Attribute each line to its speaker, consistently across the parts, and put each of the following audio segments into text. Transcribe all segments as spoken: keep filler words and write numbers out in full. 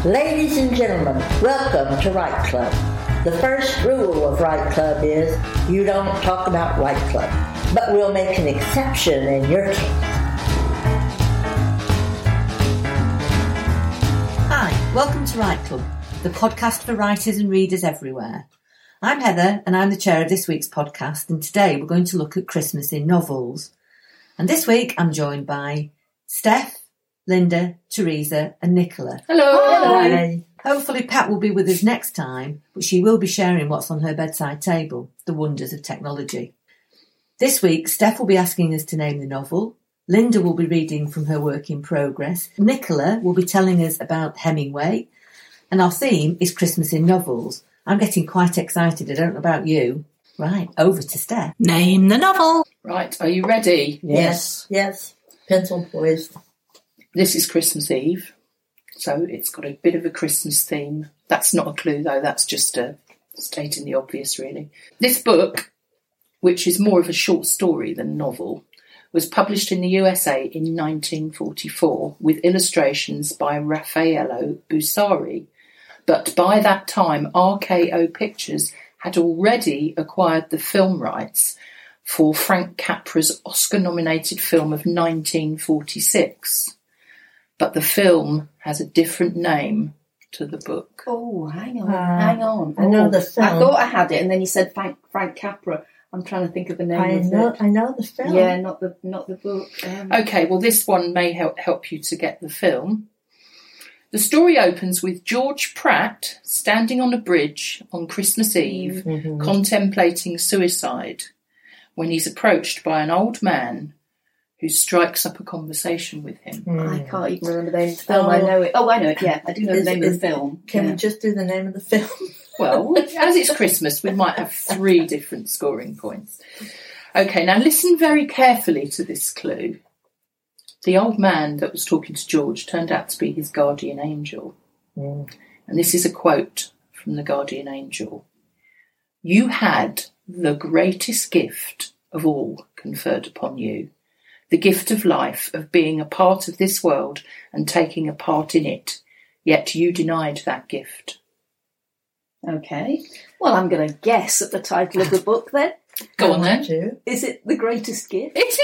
Speaker 1: Ladies and gentlemen, welcome to Write Club. The first rule of Write Club is you don't talk about Write Club, but we'll make an exception in your case.
Speaker 2: Hi, welcome to Write Club, the podcast for writers and readers everywhere. I'm Heather and I'm the chair of this week's podcast, and today we're going to look at Christmas in novels. And this week I'm joined by Steph, Linda, Teresa and Nicola.
Speaker 3: Hello.
Speaker 1: Hi.
Speaker 2: Hopefully Pat will be with us next time, but she will be sharing what's on her bedside table, the wonders of technology. This week, Steph will be asking us to name the novel. Linda will be reading from her work in progress. Nicola will be telling us about Hemingway. And our theme is Christmas in novels. I'm getting quite excited. I don't know about you. Right, over to Steph.
Speaker 3: Name the novel. Right, are you ready?
Speaker 1: Yes, yes. Pencil poised.
Speaker 3: This is Christmas Eve, so it's got a bit of a Christmas theme. That's not a clue, though. That's just a stating the obvious, really. This book, which is more of a short story than novel, was published in the U S A in nineteen forty-four with illustrations by Raffaello Bussari. But by that time, R K O Pictures had already acquired the film rights for Frank Capra's Oscar-nominated film of nineteen forty-six. But the film has a different name to the book.
Speaker 4: Oh, hang on,
Speaker 1: Uh,
Speaker 4: hang on.
Speaker 1: I know
Speaker 4: Oh,
Speaker 1: the film.
Speaker 4: I thought I had it, and then you said Frank, Frank Capra. I'm trying to think of the name
Speaker 1: I
Speaker 4: of
Speaker 1: know,
Speaker 4: it.
Speaker 1: I know the film.
Speaker 4: Yeah, not the not the book. Um,
Speaker 3: Okay, well, this one may help help you to get the film. The story opens with George Pratt standing on a bridge on Christmas Eve,
Speaker 1: Mm-hmm.
Speaker 3: contemplating suicide, when he's approached by an old man who strikes up a conversation with him.
Speaker 4: I can't even remember the name of the film.
Speaker 1: Oh.
Speaker 4: I know it. Oh, I know it. Yeah, I do know
Speaker 1: Is-
Speaker 4: the name
Speaker 1: is-
Speaker 4: of the film.
Speaker 1: Can
Speaker 4: yeah.
Speaker 1: we just do the name of the film?
Speaker 3: Well, as it's Christmas, we might have three different scoring points. Okay, now listen very carefully to this clue. The old man that was talking to George turned out to be his guardian angel.
Speaker 1: Mm.
Speaker 3: And this is a quote from the guardian angel. "You had the greatest gift of all conferred upon you, the gift of life, of being a part of this world and taking a part in it, yet you denied that gift."
Speaker 4: Okay. Well, I'm going to guess at the title of the book then.
Speaker 3: Go on
Speaker 1: I
Speaker 3: then.
Speaker 1: want you.
Speaker 4: Is it The Greatest Gift?
Speaker 3: It is!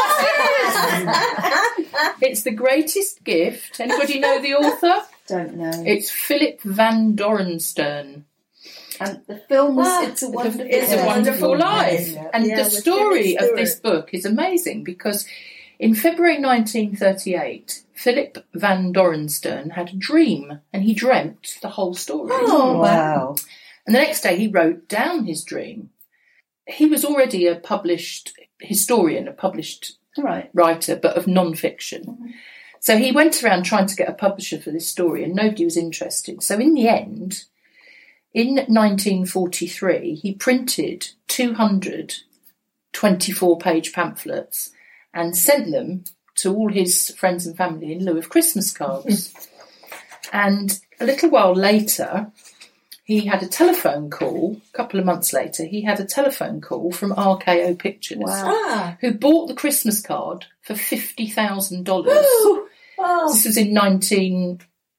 Speaker 3: Yes! It's The Greatest Gift. Anybody know the author?
Speaker 4: Don't know.
Speaker 3: It's Philip Van Dorenstern.
Speaker 4: and the film was
Speaker 1: Ah,
Speaker 4: It's a Wonderful
Speaker 3: It's a
Speaker 1: Yeah.
Speaker 3: Wonderful Life.
Speaker 1: Yeah.
Speaker 3: And
Speaker 1: Yeah,
Speaker 3: the
Speaker 1: with
Speaker 3: story
Speaker 1: Jimmy
Speaker 3: of this
Speaker 1: Stewart.
Speaker 3: book is amazing because in February nineteen thirty-eight, Philip Van Dorenstern had a dream and he dreamt the whole story.
Speaker 1: Oh, wow.
Speaker 3: And the next day he wrote down his dream. He was already a published historian, a published
Speaker 4: Right.
Speaker 3: writer, but of non-fiction.
Speaker 4: Mm-hmm.
Speaker 3: So he went around trying to get a publisher for this story and nobody was interested. So in the end, in nineteen forty-three, he printed two hundred twenty-four page pamphlets and sent them to all his friends and family in lieu of Christmas cards. And a little while later, he had a telephone call, a couple of months later, he had a telephone call from R K O Pictures,
Speaker 4: Wow.
Speaker 1: Ah.
Speaker 3: who bought the Christmas card for fifty thousand dollars.
Speaker 1: Oh.
Speaker 3: This was in nineteen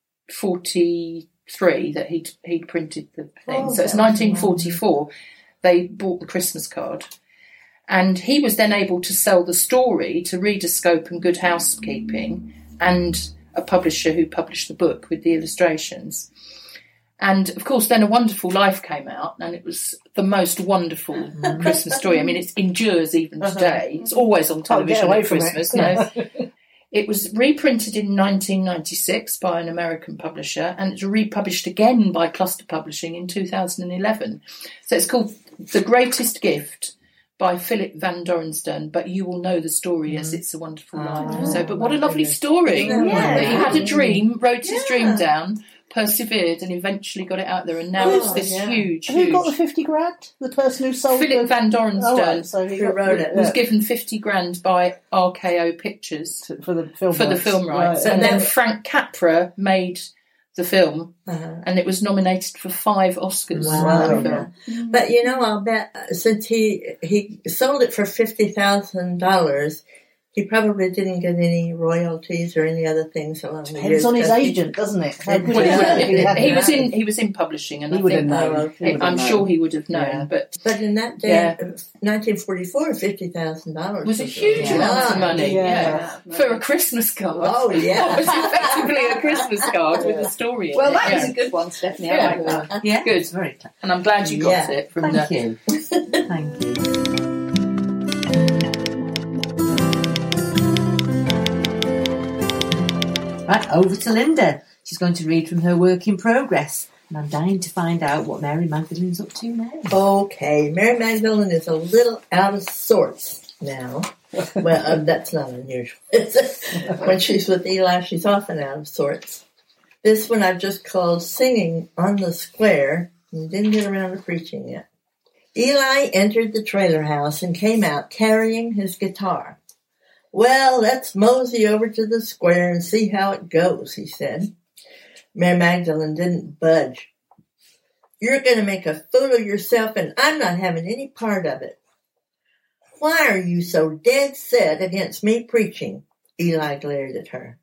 Speaker 3: forty-three that he'd, he'd printed the thing.
Speaker 1: Oh,
Speaker 3: so it's
Speaker 1: that was
Speaker 3: nineteen forty-four they bought the Christmas card. And he was then able to sell the story to Readerscope and Good Housekeeping and a publisher who published the book with the illustrations. And, of course, then A Wonderful Life came out, and it was the most wonderful Christmas story. I mean, it endures even today. It's always on television
Speaker 1: away
Speaker 3: at
Speaker 1: from it.
Speaker 3: Christmas. No. It was reprinted in nineteen ninety-six by an American publisher, and it's republished again by Cluster Publishing in two thousand eleven. So it's called The Greatest Gift by Philip Van Dorenstern, but you will know the story as It's a Wonderful Life. So, but what a lovely story.
Speaker 1: Yeah.
Speaker 3: That he had a dream, wrote his
Speaker 1: Yeah.
Speaker 3: dream down, persevered, and eventually got it out there, and now
Speaker 1: Oh,
Speaker 3: it's this
Speaker 1: yeah.
Speaker 3: huge,
Speaker 5: Who got the
Speaker 3: huge...
Speaker 5: fifty grand? The person who sold
Speaker 3: Philip
Speaker 5: the...
Speaker 3: Van Dorenstern
Speaker 5: Oh, right, so he
Speaker 1: Who
Speaker 5: got,
Speaker 1: wrote it?
Speaker 3: was
Speaker 5: yeah,
Speaker 3: given fifty grand by R K O Pictures
Speaker 5: for the film
Speaker 3: for the
Speaker 5: rights.
Speaker 3: film rights,
Speaker 5: Right,
Speaker 3: and
Speaker 5: okay.
Speaker 3: then Frank Capra made the film,
Speaker 1: Uh-huh.
Speaker 3: and it was nominated for five Oscars.
Speaker 1: Wow.
Speaker 3: for the film.
Speaker 1: But you know, I'll bet uh, since he he sold it for fifty thousand dollars, He probably didn't get any royalties or any other things along the years.
Speaker 5: Depends on his
Speaker 1: does he?
Speaker 5: agent, doesn't it? How good
Speaker 3: Well,
Speaker 5: is it if
Speaker 3: he,
Speaker 5: had
Speaker 3: he
Speaker 5: that?
Speaker 3: was in he was in publishing, and
Speaker 5: He
Speaker 3: I
Speaker 5: would
Speaker 3: think
Speaker 5: have known.
Speaker 1: Oh, okay.
Speaker 5: He would have
Speaker 3: I'm
Speaker 5: known.
Speaker 3: sure he would have known.
Speaker 5: Yeah.
Speaker 3: But
Speaker 1: But in that day,
Speaker 3: Yeah.
Speaker 1: uh, nineteen forty-four, fifty thousand dollars
Speaker 3: it was a huge
Speaker 5: Yeah.
Speaker 3: amount of money,
Speaker 5: Yeah.
Speaker 3: yeah, for a Christmas card.
Speaker 1: Oh, yeah.
Speaker 3: It was effectively a Christmas card with a story in
Speaker 4: Well,
Speaker 3: it.
Speaker 4: that
Speaker 3: yeah.
Speaker 4: was a good one, Stephanie.
Speaker 3: Yeah.
Speaker 4: I like that.
Speaker 2: Yeah,
Speaker 3: Good.
Speaker 2: it's very clever.
Speaker 3: And I'm glad you got
Speaker 1: Yeah.
Speaker 3: it from
Speaker 2: Thank
Speaker 3: the.
Speaker 2: you. Thank you. Right, over to Linda. She's going to read from her work in progress. And I'm dying to find out what Mary Magdalene's up to now.
Speaker 1: Okay, Mary Magdalene is a little out of sorts now. Well, uh, that's not unusual. When she's with Eli, she's often out of sorts. This one I've just called Singing on the Square, and didn't get around to preaching yet. Eli entered the trailer house and came out carrying his guitar. Well, let's mosey over to the square and see how it goes, he said. Mary Magdalene didn't budge. You're going to make a fool of yourself, and I'm not having any part of it. Why are you so dead set against me preaching? Eli glared at her.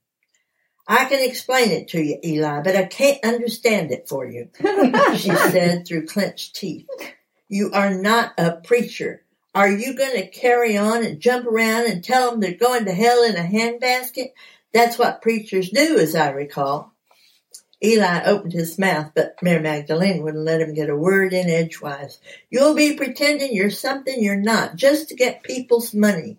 Speaker 1: I can explain it to you, Eli, but I can't understand it for you, she said through clenched teeth. You are not a preacher. Are you going to carry on and jump around and tell them they're going to hell in a handbasket? That's what preachers do, as I recall. Eli opened his mouth, but Mary Magdalene wouldn't let him get a word in edgewise. You'll be pretending you're something you're not, just to get people's money.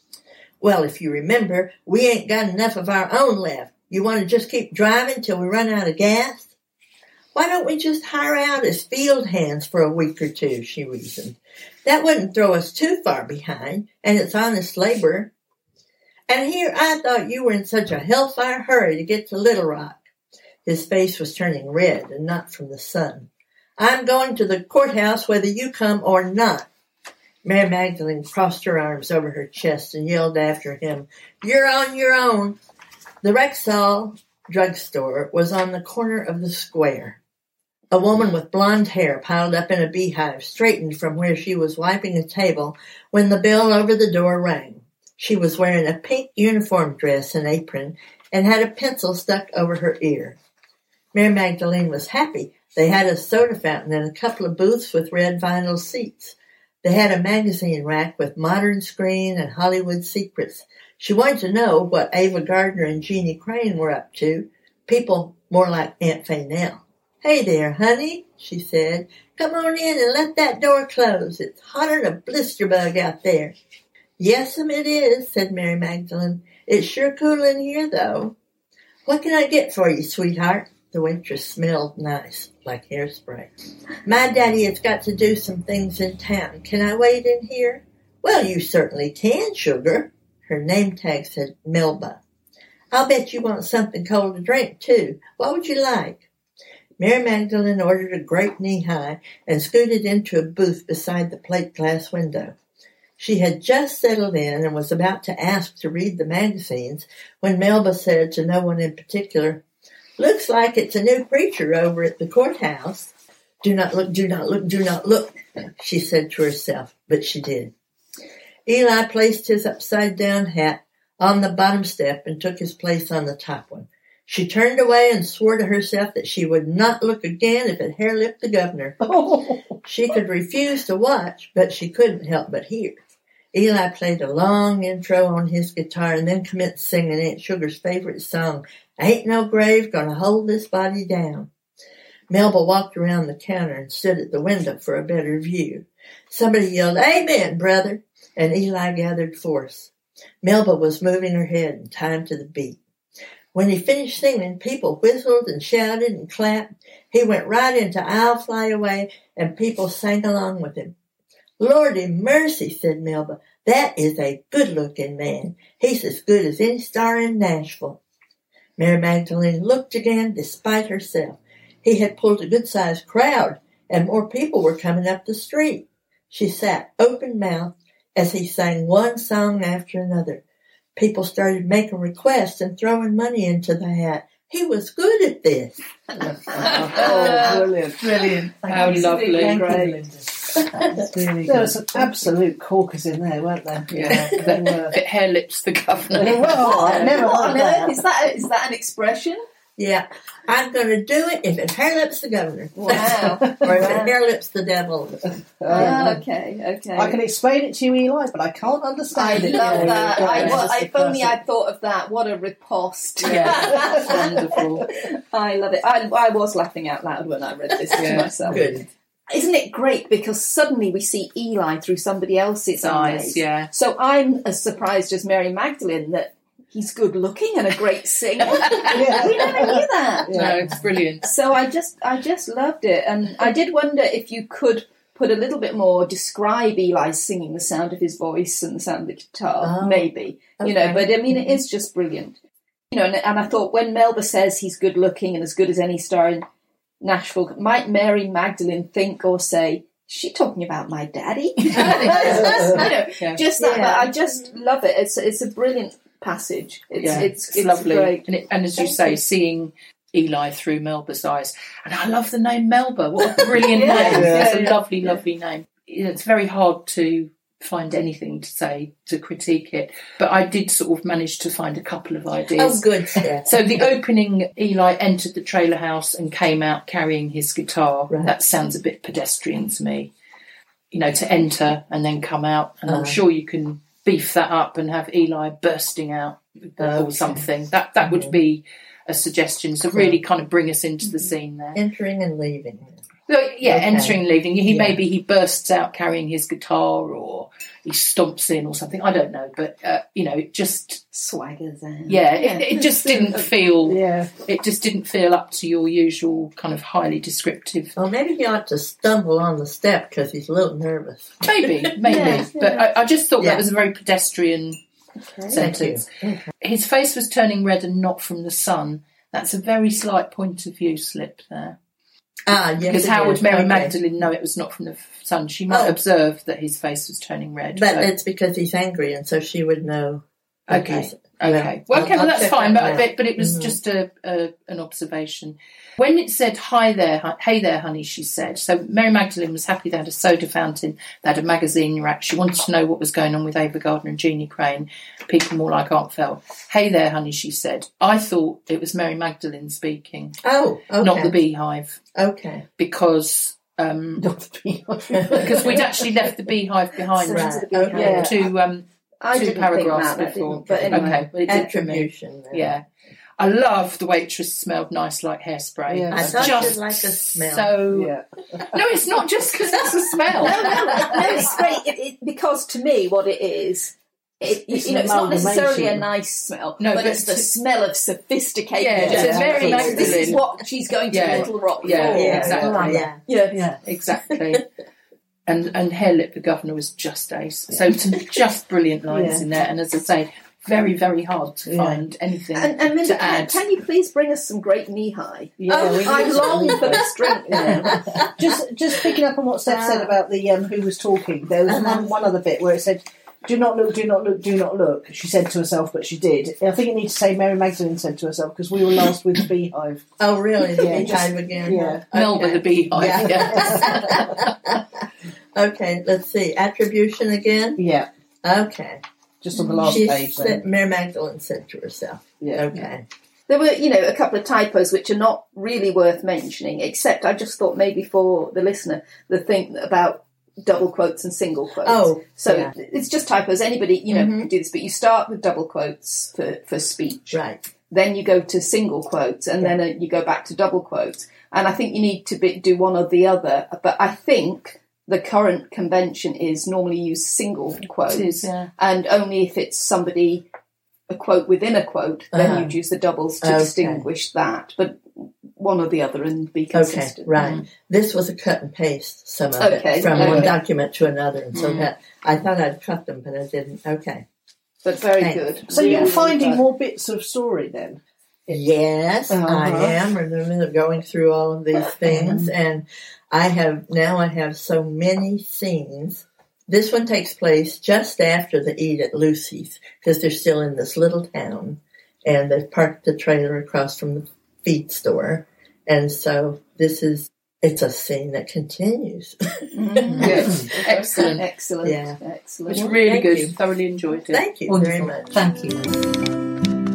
Speaker 1: Well, if you remember, we ain't got enough of our own left. You want to just keep driving till we run out of gas? Why don't we just hire out as field hands for a week or two, she reasoned. That wouldn't throw us too far behind, and it's honest labor. And here I thought you were in such a hellfire hurry to get to Little Rock. His face was turning red, and not from the sun. I'm going to the courthouse whether you come or not. Mary Magdalene crossed her arms over her chest and yelled after him, You're on your own. The Rexall drugstore was on the corner of the square. A woman with blonde hair piled up in a beehive straightened from where she was wiping a table when the bell over the door rang. She was wearing a pink uniform dress and apron and had a pencil stuck over her ear. Mary Magdalene was happy. They had a soda fountain and a couple of booths with red vinyl seats. They had a magazine rack with Modern Screen and Hollywood Secrets. She wanted to know what Ava Gardner and Jeannie Crane were up to, people more like Aunt Faynell. Hey there, honey, she said. Come on in and let that door close. It's hotter than a blister bug out there. Yes'm, it is, said Mary Magdalene. It's sure cool in here, though. What can I get for you, sweetheart? The waitress smelled nice, like hairspray. My daddy has got to do some things in town. Can I wait in here? Well, you certainly can, sugar. Her name tag said Melba. I'll bet you want something cold to drink, too. What would you like? Mary Magdalene ordered a grape knee-high and scooted into a booth beside the plate glass window. She had just settled in and was about to ask to read the magazines when Melba said to no one in particular, Looks like it's a new preacher over at the courthouse. Do not look, do not look, do not look, she said to herself, but she did. Eli placed his upside-down hat on the bottom step and took his place on the top one. She turned away and swore to herself that she would not look again if it hair-lipped the governor. She could refuse to watch, but she couldn't help but hear. Eli played a long intro on his guitar and then commenced singing Aunt Sugar's favorite song, Ain't No Grave Gonna Hold This Body Down. Melba walked around the counter and stood at the window for a better view. Somebody yelled, Amen, brother, and Eli gathered force. Melba was moving her head in time to the beat. When he finished singing, people whistled and shouted and clapped. He went right into I'll Fly Away, and people sang along with him. Lordy mercy, said Melba. That is a good-looking man. He's as good as any star in Nashville. Mary Magdalene looked again, despite herself. He had pulled a good-sized crowd, and more people were coming up the street. She sat open-mouthed as he sang one song after another. People started making requests and throwing money into the hat. He was good at this.
Speaker 5: Oh, brilliant.
Speaker 2: Brilliant.
Speaker 3: How lovely.
Speaker 2: Thank you,
Speaker 5: Great.
Speaker 2: Linda. That's really
Speaker 5: There
Speaker 2: good.
Speaker 5: were some absolute corkers in there, weren't there?
Speaker 3: Yeah,
Speaker 5: They were.
Speaker 3: Bit hair lips the governor.
Speaker 5: Well, I never
Speaker 4: What
Speaker 5: like
Speaker 4: on
Speaker 5: that.
Speaker 4: earth? Is that is that an expression?
Speaker 1: Yeah, I'm going to do it if it hair lips the governor.
Speaker 4: Wow.
Speaker 1: Or if
Speaker 4: Wow.
Speaker 1: it hair lips the devil.
Speaker 4: Ah, okay, okay.
Speaker 5: I can explain it to you, Eli, but I can't
Speaker 4: I
Speaker 5: understand it.
Speaker 4: love that. I,
Speaker 5: It's
Speaker 4: well,
Speaker 5: just a
Speaker 4: if only
Speaker 5: classic.
Speaker 4: I'd thought of that. What a riposte.
Speaker 3: Yeah, wonderful.
Speaker 4: I love it. I, I was laughing out loud when I read this to
Speaker 3: Yeah,
Speaker 4: myself.
Speaker 1: Good.
Speaker 4: Isn't it great? Because suddenly we see Eli through somebody else's eyes.
Speaker 3: Eyes, yeah.
Speaker 4: So I'm as surprised as Mary Magdalene that he's good looking and a great singer.
Speaker 5: Yeah.
Speaker 4: We never knew that.
Speaker 5: Yeah.
Speaker 3: No, it's brilliant.
Speaker 4: So I just I just loved it, and I did wonder if you could put a little bit more, describe Eli singing, the sound of his voice and the sound of the guitar,
Speaker 1: Oh,
Speaker 4: maybe, you know.
Speaker 1: okay.
Speaker 4: But I mean, it is just brilliant, you know. And, and I thought when Melba says he's good looking and as good as any star in Nashville, might Mary Magdalene think or say, "Is she talking about my daddy?" You know,
Speaker 3: Yeah.
Speaker 4: just that.
Speaker 1: Yeah.
Speaker 4: But I just love it. It's it's a brilliant passage. It's
Speaker 3: Yeah,
Speaker 4: it's,
Speaker 3: it's,
Speaker 4: it's
Speaker 3: lovely.
Speaker 4: great.
Speaker 3: And, it, and as you
Speaker 4: Thank
Speaker 3: say,
Speaker 4: you.
Speaker 3: seeing Eli through Melba's eyes. And I love the name Melba. What a brilliant
Speaker 4: Yeah,
Speaker 3: name.
Speaker 5: yeah,
Speaker 3: It's a
Speaker 4: yeah.
Speaker 3: lovely, lovely name. It's very hard to find anything to say to critique it. But I did sort of manage to find a couple of
Speaker 1: Oh,
Speaker 3: ideas.
Speaker 1: good. Yeah.
Speaker 3: So the opening, Eli entered the trailer house and came out carrying his guitar.
Speaker 1: Right.
Speaker 3: That sounds a bit pedestrian to me. You know, to enter and then come out. And I'm
Speaker 1: Uh-huh.
Speaker 3: sure you can beef that up and have Eli bursting out or
Speaker 1: Okay.
Speaker 3: something. That that would be a suggestion to really kind of bring us into the scene there.
Speaker 1: Entering and leaving.
Speaker 3: So, yeah,
Speaker 1: Okay.
Speaker 3: entering and leaving. He
Speaker 1: Yeah.
Speaker 3: maybe he bursts out carrying his guitar, or he stomps in, or something. I don't know, but uh, you know, it just
Speaker 4: Swaggers in.
Speaker 3: yeah, it, it just didn't feel.
Speaker 5: Yeah.
Speaker 3: It just didn't feel up to your usual kind of highly descriptive.
Speaker 1: Well, maybe he ought to stumble on the step because he's a little nervous.
Speaker 3: Maybe, maybe,
Speaker 4: Yeah,
Speaker 3: but
Speaker 4: yeah.
Speaker 3: I, I just thought
Speaker 1: Yeah.
Speaker 3: that was a very pedestrian
Speaker 4: Okay.
Speaker 3: sentence. His face was turning red and not from the sun. That's a very slight point of view slip there.
Speaker 1: Ah, yes.
Speaker 3: Because
Speaker 1: it
Speaker 3: how
Speaker 1: is.
Speaker 3: would Mary
Speaker 1: Okay.
Speaker 3: Magdalene know it was not from the sun? She might
Speaker 1: Oh.
Speaker 3: observe that his face was turning red.
Speaker 1: But
Speaker 3: so-
Speaker 1: it's because he's angry, and so she would know. that
Speaker 3: Okay.
Speaker 1: he's-
Speaker 3: Okay.
Speaker 1: Well,
Speaker 3: Well, okay.
Speaker 1: I'll-
Speaker 3: Well,
Speaker 1: I'll
Speaker 3: that's
Speaker 1: check
Speaker 3: fine.
Speaker 1: that
Speaker 3: But,
Speaker 1: out.
Speaker 3: but but it was
Speaker 1: Mhm.
Speaker 3: just a, a an observation. When it said "Hi there, hu- hey there, honey," she said. So Mary Magdalene was happy. They had a soda fountain. They had a magazine rack. She wanted to know what was going on with Ava Gardner and Jeannie Crane. People more like Aunt Fell. "Hey there, honey," she said. I thought it was Mary Magdalene speaking,
Speaker 1: Oh, okay.
Speaker 3: not the beehive,
Speaker 1: Okay.
Speaker 3: because. Um, because we'd actually left the beehive behind
Speaker 1: Right.
Speaker 4: Into the beehive.
Speaker 1: Okay.
Speaker 5: Yeah.
Speaker 3: two um,
Speaker 4: I
Speaker 3: two
Speaker 4: didn't
Speaker 3: paragraphs
Speaker 4: think that, I
Speaker 3: before.
Speaker 4: didn't, but anyway.
Speaker 3: Okay, well, it did for me.
Speaker 1: Attribution. then.
Speaker 3: Yeah. I love the waitress smelled nice like hairspray.
Speaker 5: Yeah.
Speaker 1: I
Speaker 3: It's
Speaker 1: thought
Speaker 3: just
Speaker 1: you'd like a smell.
Speaker 3: So
Speaker 5: Yeah.
Speaker 3: no, it's not just because it's a smell.
Speaker 4: no, no, no, it's great. It, it, because to me, what it is, it,
Speaker 5: It's
Speaker 4: you know,
Speaker 5: an
Speaker 4: it's not necessarily a
Speaker 5: amalgamation.
Speaker 4: nice smell,
Speaker 3: No,
Speaker 4: but,
Speaker 3: but
Speaker 4: it's the
Speaker 3: to-
Speaker 4: smell of sophisticated.
Speaker 3: Yeah,
Speaker 5: to
Speaker 4: Just
Speaker 5: Mary
Speaker 4: this, this is
Speaker 3: Magdalene.
Speaker 4: what she's going to
Speaker 3: Yeah.
Speaker 4: Little Rock
Speaker 3: Yeah,
Speaker 4: for.
Speaker 1: Yeah,
Speaker 3: exactly.
Speaker 1: oh, yeah.
Speaker 4: Yeah.
Speaker 5: Yeah.
Speaker 3: Exactly. And and hair lip the governor was just ace. So some just brilliant lines
Speaker 5: Yeah.
Speaker 3: in there. And as I say, very very hard to
Speaker 5: Yeah.
Speaker 3: find anything
Speaker 4: And, and Linda,
Speaker 3: to
Speaker 4: can,
Speaker 3: add.
Speaker 4: can you please bring us some great knee high?
Speaker 5: Yeah,
Speaker 4: oh,
Speaker 5: we
Speaker 4: I
Speaker 5: need
Speaker 4: long
Speaker 5: some.
Speaker 4: for this drink now.
Speaker 5: Just just picking up on what Steph said about the um, who was talking, there was
Speaker 1: Uh-huh.
Speaker 5: one, one other bit where it said, "Do not look, do not look, do not look." She said to herself, but she did. I think it needs to say Mary Magdalene said to herself, because we were last with the beehive.
Speaker 1: Oh, really? The
Speaker 5: Yeah,
Speaker 1: beehive
Speaker 5: just-
Speaker 1: again?
Speaker 5: yeah.
Speaker 3: Melba the beehive.
Speaker 1: Yeah.
Speaker 3: Yeah.
Speaker 1: Okay, let's see. Attribution again?
Speaker 5: Yeah,
Speaker 1: Okay.
Speaker 5: just on the last
Speaker 1: She
Speaker 5: page.
Speaker 1: said,
Speaker 5: Then.
Speaker 1: Mary Magdalene said to herself.
Speaker 5: Yeah.
Speaker 1: Okay.
Speaker 4: There were, you know, a couple of typos which are not really worth mentioning, except I just thought maybe for the listener, the thing about double quotes and single quotes.
Speaker 1: Oh,
Speaker 4: So
Speaker 1: yeah.
Speaker 4: it's just typos. Anybody, you know,
Speaker 1: Mhm.
Speaker 4: can do this, but you start with double quotes for, for speech.
Speaker 1: Right.
Speaker 4: Then you go to single quotes, and then uh, you go back to double quotes. And I think you need to be, do one or the other. But I think the current convention is normally use single quotes,
Speaker 3: It is, yeah.
Speaker 4: and only if it's somebody, a quote within a quote, then
Speaker 1: Uh-huh.
Speaker 4: you'd use the doubles to
Speaker 1: Okay.
Speaker 4: distinguish that. But one or the other and be
Speaker 1: Okay,
Speaker 4: consistent.
Speaker 1: right. This was a cut and paste, some of
Speaker 4: Okay,
Speaker 1: it, from one
Speaker 4: okay.
Speaker 1: document to another. And so
Speaker 3: Mm.
Speaker 1: that, I thought I'd cut them, but I didn't. Okay.
Speaker 4: But very
Speaker 1: Thanks.
Speaker 4: good.
Speaker 5: So
Speaker 4: Really,
Speaker 5: you're
Speaker 4: really
Speaker 5: finding
Speaker 4: good.
Speaker 5: more bits of story then?
Speaker 1: Yes,
Speaker 5: Uh-huh.
Speaker 1: I am. We're in the middle of going through all of these things, and I have now. I have so many scenes. This one takes place just after the eat at Lucy's because they're still in this little town, and they've parked the trailer across from the feed store, and so this is it's a scene that continues.
Speaker 4: Mm-hmm.
Speaker 3: Yes, excellent.
Speaker 4: Excellent.
Speaker 1: Yeah.
Speaker 4: Excellent.
Speaker 3: It's really
Speaker 1: Thank
Speaker 3: good.
Speaker 1: you.
Speaker 3: Thoroughly enjoyed it.
Speaker 1: Thank you
Speaker 2: Wonderful.
Speaker 1: very much.
Speaker 2: Thank you.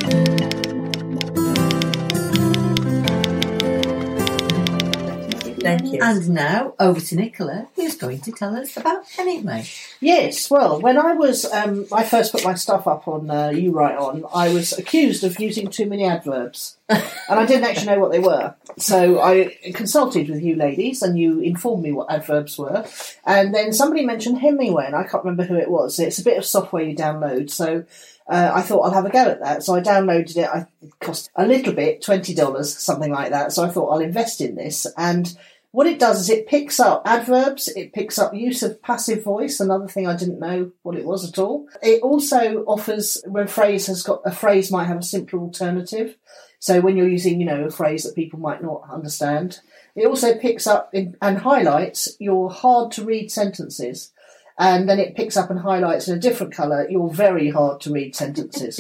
Speaker 1: Thank you.
Speaker 2: And now over to Nicola, who's going to tell us about Hemingway.
Speaker 5: Yes, well, when I was, um, I first put my stuff up on uh, You Write On, I was accused of using too many adverbs. And I didn't actually know what they were. So I consulted with you ladies and you informed me what adverbs were. And then somebody mentioned Hemingway and I can't remember who it was. It's a bit of software you download. So uh, I thought I'll have a go at that. So I downloaded it. I, it cost a little bit, twenty dollars, something like that. So I thought I'll invest in this. And what it does is it picks up adverbs, it picks up use of passive voice, another thing I didn't know what it was at all. It also offers, when a phrase has got, a phrase might have a simpler alternative. So when you're using, you know, a phrase that people might not understand. It also picks up in, and highlights your hard to read sentences. And then it picks up and highlights in a different colour your very hard to read sentences.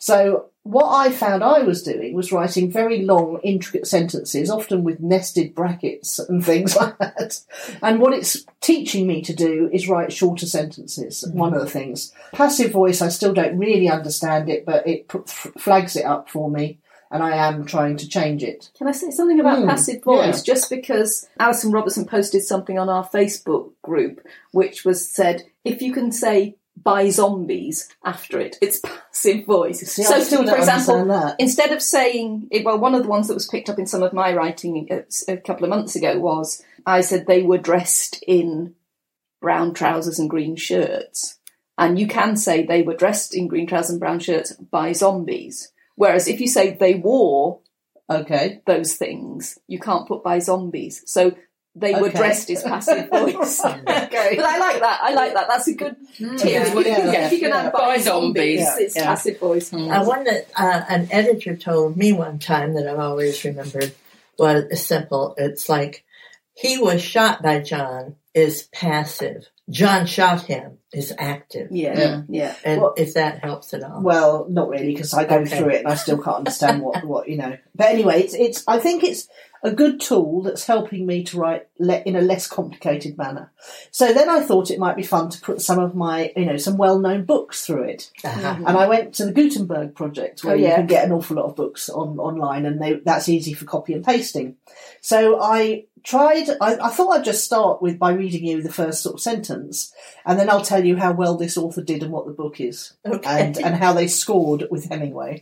Speaker 5: So what I found I was doing was writing very long, intricate sentences, often with nested brackets and things like that. And what it's teaching me to do is write shorter sentences, mm-hmm. one of the things. Passive voice, I still don't really understand it, but it p- flags it up for me. And I am trying to change it.
Speaker 4: Can I say something about
Speaker 5: Mm,
Speaker 4: passive voice?
Speaker 5: yeah.
Speaker 4: Just because Alison Robertson posted something on our Facebook group, which was said, if you can say "by zombies" after it, it's passive voice.
Speaker 5: See,
Speaker 4: so,
Speaker 5: I still
Speaker 4: for
Speaker 5: don't
Speaker 4: example,
Speaker 5: understand that.
Speaker 4: instead of saying, well, one of the ones that was picked up in some of my writing a, a couple of months ago was, I said they were dressed in brown trousers and green shirts. And you can say they were dressed in green trousers and brown shirts by zombies. Whereas if you say they wore
Speaker 5: Okay.
Speaker 4: those things, you can't put by zombies. So they were
Speaker 5: Okay.
Speaker 4: dressed as passive voice.
Speaker 5: Okay.
Speaker 4: But I like that. I like that. That's a good tip.
Speaker 5: Yeah,
Speaker 4: If you can-
Speaker 5: yeah,
Speaker 4: if you can
Speaker 5: yeah.
Speaker 4: add by
Speaker 3: By
Speaker 4: zombies,
Speaker 3: zombies.
Speaker 4: it's
Speaker 5: Yeah.
Speaker 4: passive voice.
Speaker 1: I wonder, uh, an editor told me one time that I've always remembered was simple. It's like, he was shot by John is passive. John shot him is active.
Speaker 4: Yeah,
Speaker 3: Yeah.
Speaker 4: yeah.
Speaker 1: And
Speaker 5: Well-
Speaker 1: if that helps at all.
Speaker 5: Well, not really, because I go
Speaker 1: Okay.
Speaker 5: through it and I still can't understand what, what you know. But anyway, it's, it's. I think it's a good tool that's helping me to write le- in a less complicated manner. So then I thought it might be fun to put some of my, you know, some well-known books through it.
Speaker 1: Uh-huh.
Speaker 5: And I went to the Gutenberg project where
Speaker 4: Oh, yeah.
Speaker 5: you can get an awful lot of books on online, and they, that's easy for copy and pasting. So I tried. I, I thought I'd just start with by reading you the first sort of sentence, and then I'll tell you how well this author did and what the book is,
Speaker 1: Okay.
Speaker 5: and and how they scored with Hemingway.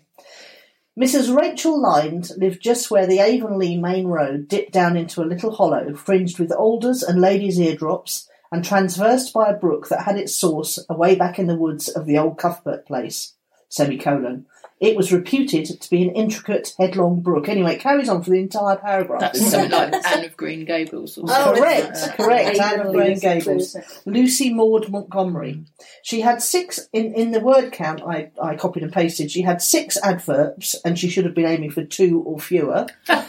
Speaker 5: Missus Rachel Lynde lived just where the Avonlea main road dipped down into a little hollow fringed with alders and ladies' eardrops and traversed by a brook that had its source away back in the woods of the old Cuthbert place, semicolon. It was reputed to be an intricate, headlong brook. Anyway, it carries on for the entire paragraph.
Speaker 3: That's something like Anne of Green Gables. Or
Speaker 1: Oh,
Speaker 3: something
Speaker 5: correct,
Speaker 3: like that.
Speaker 5: correct. Anne of Green
Speaker 4: Avonlea
Speaker 5: Gables.
Speaker 4: is-
Speaker 5: Lucy Maud Montgomery. She had six, in, in the word count I, I copied and pasted, she had six adverbs, and she should have been aiming for two or fewer.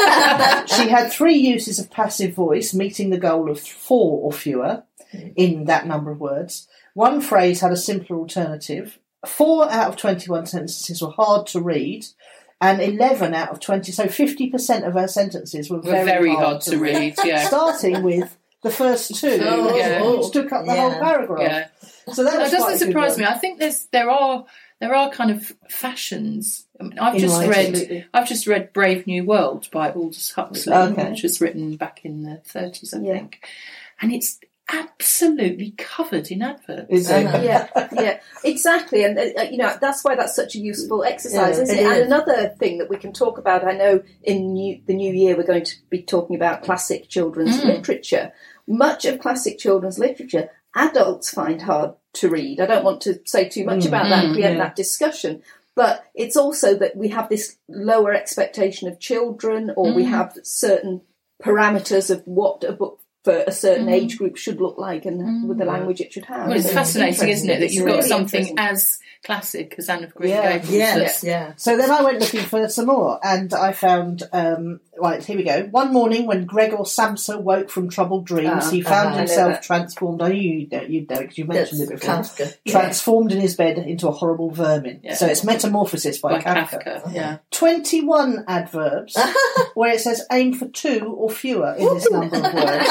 Speaker 5: She had three uses of passive voice, meeting the goal of four or fewer in that number of words. One phrase had a simpler alternative. Four out of twenty-one sentences were hard to read, and eleven out of twenty, so fifty percent of her sentences were
Speaker 3: Were
Speaker 5: very,
Speaker 3: very hard to read, yeah.
Speaker 5: Starting with the first two,
Speaker 1: Oh,
Speaker 3: yeah.
Speaker 5: which took up the
Speaker 1: Yeah.
Speaker 5: whole paragraph.
Speaker 3: Yeah.
Speaker 5: So that
Speaker 3: That
Speaker 5: was quite
Speaker 3: doesn't
Speaker 5: a good
Speaker 3: surprise
Speaker 5: one.
Speaker 3: me. I think there's there are there are kind of fashions. I mean, I've
Speaker 5: In
Speaker 3: just
Speaker 5: writing.
Speaker 3: read
Speaker 4: Absolutely.
Speaker 3: I've just read Brave New World by Aldous Huxley,
Speaker 5: Okay.
Speaker 3: which was written back in the thirties, I
Speaker 4: Yeah.
Speaker 3: think, and it's absolutely covered in adverbs.
Speaker 5: Is it?
Speaker 1: Uh-huh.
Speaker 4: yeah, yeah, exactly, and uh, you know that's why that's such a useful exercise,
Speaker 5: Yeah,
Speaker 4: isn't
Speaker 1: it
Speaker 4: it? And
Speaker 1: is.
Speaker 4: another thing that we can talk about, I know in new, the new year we're going to be talking about classic children's
Speaker 3: Mm.
Speaker 4: literature. Much of classic children's literature, adults find hard to read. I don't want to say too much
Speaker 5: Mm.
Speaker 4: about that and
Speaker 3: Mm,
Speaker 4: preempt
Speaker 5: yeah.
Speaker 4: that discussion. But it's also that we have this lower expectation of children, or we
Speaker 3: Mm.
Speaker 4: have certain parameters of what a book for a certain
Speaker 3: Mm.
Speaker 4: age group should look like and
Speaker 3: Mm.
Speaker 4: with the language it should have.
Speaker 3: Well, it's
Speaker 4: So
Speaker 3: fascinating, isn't it, that
Speaker 4: It's
Speaker 3: you've got
Speaker 4: really
Speaker 3: something
Speaker 4: interesting.
Speaker 3: as classic as Anne of Green
Speaker 5: Yeah.
Speaker 3: Gables.
Speaker 1: Yes,
Speaker 3: that-
Speaker 1: yeah.
Speaker 5: So then I went looking for some more, and I found, um, right, here we go. One morning when Gregor Samsa woke from troubled dreams,
Speaker 4: Ah,
Speaker 5: he found
Speaker 1: uh-huh. I know
Speaker 5: himself
Speaker 4: that.
Speaker 5: transformed. I knew you know, you'd know because you mentioned
Speaker 1: That's
Speaker 5: it before.
Speaker 1: Kafka.
Speaker 5: Transformed in his bed into a horrible vermin.
Speaker 3: Yeah.
Speaker 5: So it's Metamorphosis by,
Speaker 3: by
Speaker 5: Kafka.
Speaker 3: Kafka. Yeah.
Speaker 5: twenty-one adverbs where it says aim for two or fewer in this number of words.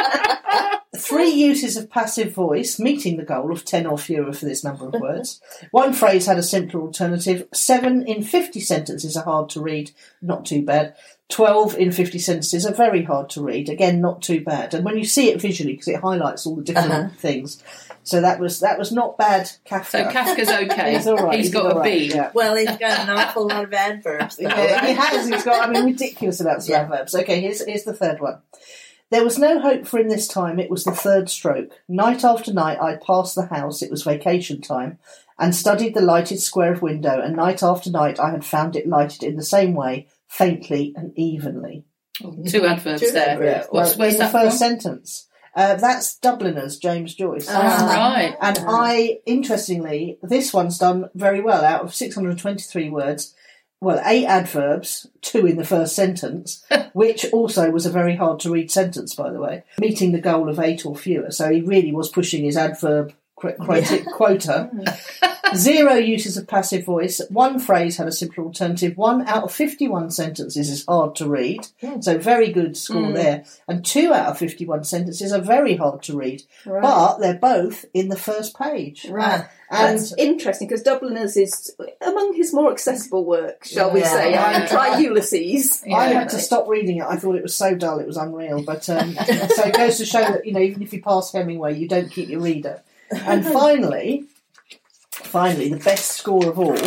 Speaker 5: Three uses of passive voice, meeting the goal of ten or fewer for this number of words. One phrase had a simpler alternative. Seven in fifty sentences are hard to read, not too bad. Twelve in fifty sentences are very hard to read, again, not too bad. And when you see it visually, because it highlights all the different
Speaker 1: Uh-huh.
Speaker 5: things, so that was that was not bad, Kafka.
Speaker 3: So Kafka's okay.
Speaker 5: He's all right.
Speaker 3: He's
Speaker 5: He's
Speaker 3: got
Speaker 5: all
Speaker 3: a
Speaker 5: right,
Speaker 3: B.
Speaker 5: yeah.
Speaker 1: Well, he's got an awful lot of adverbs, though.
Speaker 5: Yeah, he has. He's got, I mean, ridiculous amounts of
Speaker 1: Yeah.
Speaker 5: adverbs. Okay, here's, here's the third one. There was no hope for him this time. It was the third stroke. Night after night, I'd passed the house. It was vacation time, and studied the lighted square of window. And night after night, I had found it lighted in the same way, faintly and evenly.
Speaker 3: Two adverbs
Speaker 1: Two
Speaker 3: there.
Speaker 1: adverbs.
Speaker 3: What's,
Speaker 5: Well,
Speaker 3: where's
Speaker 5: in the
Speaker 3: that
Speaker 5: first
Speaker 3: from?
Speaker 5: sentence. Uh, that's Dubliners, James Joyce.
Speaker 1: Ah.
Speaker 3: Right.
Speaker 5: And I, interestingly, this one's done very well. Out of six hundred twenty-three words, well, eight adverbs, two in the first sentence, which also was a very hard to read sentence, by the way, meeting the goal of eight or fewer. So he really was pushing his adverb qu- quota. quota. Zero uses of passive voice. One phrase had a simpler alternative. One out of fifty-one sentences is hard to read. So very good score
Speaker 4: Mm.
Speaker 5: there. And two out of fifty-one sentences are very hard to read.
Speaker 4: Right.
Speaker 5: But they're both in the first page.
Speaker 4: Right.
Speaker 5: And
Speaker 4: That's interesting because Dubliners is among his more accessible work, shall we
Speaker 1: Yeah.
Speaker 4: say. I
Speaker 3: Yeah.
Speaker 4: try Ulysses.
Speaker 5: I
Speaker 3: Yeah.
Speaker 5: had to stop reading it. I thought it was so dull, it was unreal. But um, so it goes to show that, you know, even if you pass Hemingway, you don't keep your reader. And finally, finally, the best score of all.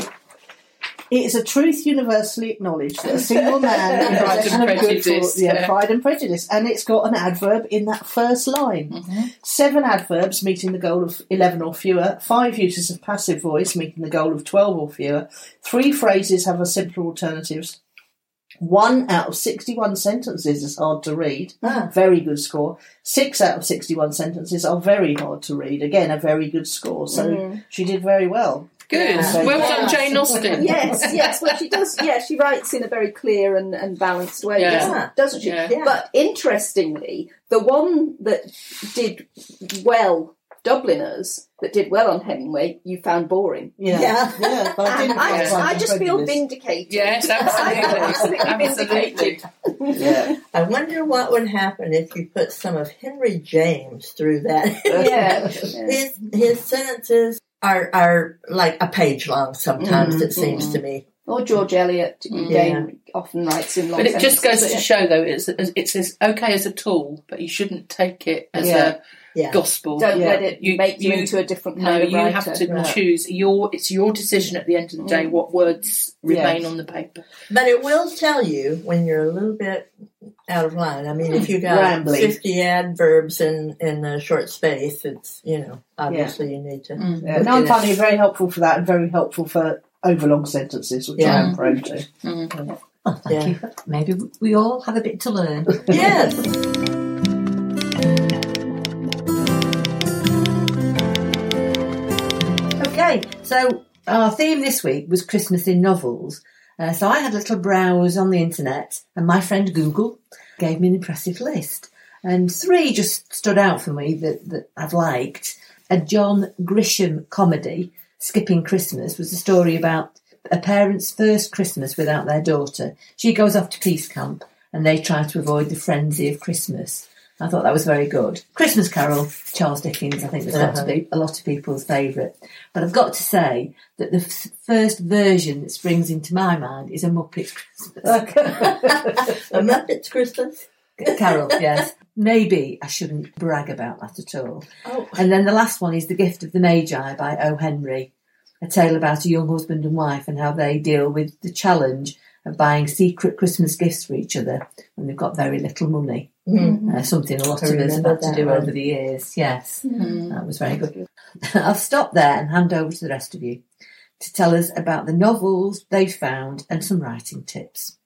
Speaker 5: It is a truth universally acknowledged that a single man in
Speaker 3: Pride and
Speaker 5: possession of good
Speaker 3: Prejudice,
Speaker 5: for, yeah,
Speaker 3: yeah.
Speaker 5: Pride and Prejudice, and it's got an adverb in that first line.
Speaker 3: Mm-hmm.
Speaker 5: Seven adverbs meeting the goal of eleven or fewer. Five uses of passive voice meeting the goal of twelve or fewer. Three phrases have a simpler alternatives. One out of sixty-one sentences is hard to read.
Speaker 1: Ah.
Speaker 5: Very good score. Six out of sixty-one sentences are very hard to read. Again, a very good score. So
Speaker 4: Mm.
Speaker 5: she did very well.
Speaker 3: Good.
Speaker 1: Yeah.
Speaker 3: Well done,
Speaker 1: Yeah.
Speaker 3: Jane Austen.
Speaker 4: Yes, yes. Well, she does. Yeah, she writes in a very clear and, and balanced way,
Speaker 3: Yeah.
Speaker 4: doesn't, doesn't she?
Speaker 3: Yeah.
Speaker 1: Yeah.
Speaker 4: But interestingly, the one that did well, Dubliners, that did well on Hemingway, you found boring.
Speaker 5: Yeah,
Speaker 1: Yeah.
Speaker 5: yeah. But I
Speaker 4: And
Speaker 5: didn't.
Speaker 4: I
Speaker 5: find
Speaker 4: just,
Speaker 5: Pride
Speaker 4: I
Speaker 5: and
Speaker 4: just feel
Speaker 5: Prejudice.
Speaker 4: vindicated.
Speaker 3: Yes,
Speaker 4: I feel
Speaker 3: absolutely.
Speaker 4: absolutely
Speaker 3: Absolutely.
Speaker 4: vindicated.
Speaker 5: Yeah.
Speaker 1: I wonder what would happen if you put some of Henry James through that.
Speaker 4: Yeah.
Speaker 1: His his sentences are are like a page long sometimes,
Speaker 4: Mm,
Speaker 1: it seems
Speaker 4: mm.
Speaker 1: to me.
Speaker 4: Or George Eliot,
Speaker 3: Mm.
Speaker 4: again, often writes in long
Speaker 3: But it just goes
Speaker 4: sentences.
Speaker 3: to show, though, it's, it's as okay as a tool, but you shouldn't take it as
Speaker 5: Yeah.
Speaker 1: Yeah.
Speaker 3: a gospel.
Speaker 4: Don't
Speaker 5: Yeah.
Speaker 4: let it
Speaker 3: You-
Speaker 4: make you,
Speaker 3: you-
Speaker 4: into a different
Speaker 3: No,
Speaker 4: kind of
Speaker 3: you
Speaker 4: writer.
Speaker 3: have to
Speaker 5: Right.
Speaker 3: choose your. It's your decision at the end of the day
Speaker 4: Mm.
Speaker 3: what words remain
Speaker 5: Yes.
Speaker 3: on the paper.
Speaker 1: But it will tell you when you're a little bit out of line. I mean, if you got
Speaker 5: Rambling.
Speaker 1: fifty adverbs in, in a short space, it's, you know, obviously you need to.
Speaker 3: Mm.
Speaker 5: Yeah,
Speaker 1: look
Speaker 5: no, I'm
Speaker 1: at
Speaker 5: finding
Speaker 1: it.
Speaker 5: it very helpful for that and very helpful for overlong sentences, which I
Speaker 1: Yeah.
Speaker 5: am prone to.
Speaker 3: Mm.
Speaker 2: Oh, thank
Speaker 1: Yeah.
Speaker 2: you. Maybe we all have a bit to learn.
Speaker 1: Yes.
Speaker 2: Okay, so our theme this week was Christmas in novels. Uh, so I had a little browse on the internet, and my friend Google gave me an impressive list. And three just stood out for me that, that I've liked. A John Grisham comedy, Skipping Christmas, was a story about a parent's first Christmas without their daughter. She goes off to peace camp, and they try to avoid the frenzy of Christmas. I thought that was very good. Christmas Carol, Charles Dickens, I think was got to be a lot of people's favourite. But I've got to say that the f- first version that springs into my mind is A Muppet's Christmas.
Speaker 1: A Muppet's Christmas.
Speaker 2: Carol, yes. Maybe I shouldn't brag about that at all.
Speaker 1: Oh.
Speaker 2: And then the last one is The Gift of the Magi by O. Henry, a tale about a young husband and wife and how they deal with the challenge of buying secret Christmas gifts for each other when they've got very little money.
Speaker 1: Mm.
Speaker 2: Uh, something a lot
Speaker 1: I
Speaker 2: of us have
Speaker 1: remember
Speaker 2: had to
Speaker 1: that
Speaker 2: do
Speaker 1: one.
Speaker 2: over the years. Yes,
Speaker 3: Mm.
Speaker 2: that was very good. I'll stop there and hand over to the rest of you to tell us about the novels they've found and some writing tips.